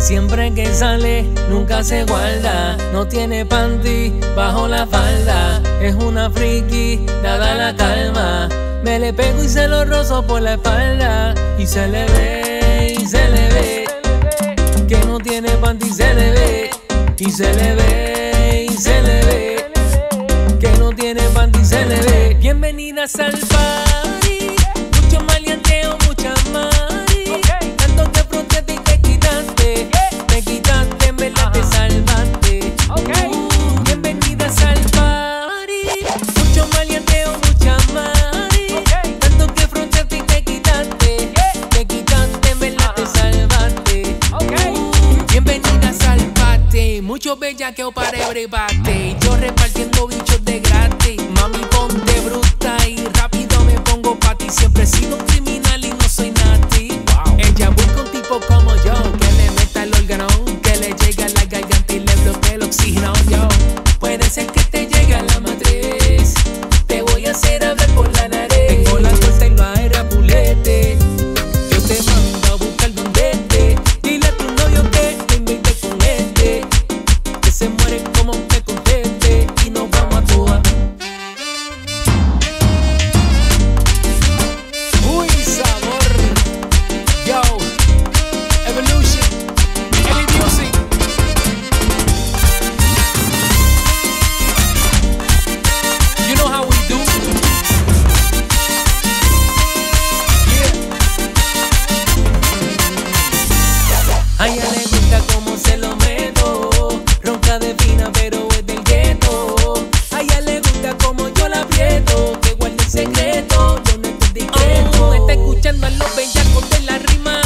Siempre que sale, nunca se guarda. No tiene panty bajo la falda. Es una friki, dada la calma. Me le pego y se lo rozo por la espalda. Y se le ve, y se le ve que no tiene panty, se le ve. Y se le ve, y se le ve que no tiene panty, se le ve. Bienvenidas al party. Mucho maleanteo, mucha mari. Tanto te fronteaste y te quitaste. Te quitaste, en verdad te salvaste. Bienvenidas al party. Mucho maleanteo, mucha mari. Tanto te fronteaste y te quitaste. Te quitaste, en verdad te salvaste. Bienvenidas al party. Mucho bellaqueo para everybody. Yo repartiendo bichos de gratis. Mami, ponte bruta y rápido me pongo pa' ti. Siempre he sido un criminal y no soy nati. Ella busca un tipo como yo, que le meta el órgano, que le llegue a la garganta y le bloquee el oxígeno. Yo, puede ser que te llegue a la matriz. Te voy a hacer hablar por la nariz. Tengo la fuerza y lo aera pulete. Yo te mando a buscar donde esté. Dile a tu novio que te invite con este, que se muere como te conteste. Y nos vamos a toa. Uy, sabor. Yo, Evolution, Ellie Music. You know how we do. Yeah. A ella le gusta cómo se lo meto. Ronca de fina, pero es del gueto. A ella le gusta cómo yo la aprieto. Que guarde el secreto, yo no estoy discreto. Está escuchando a los bellacos de la rima.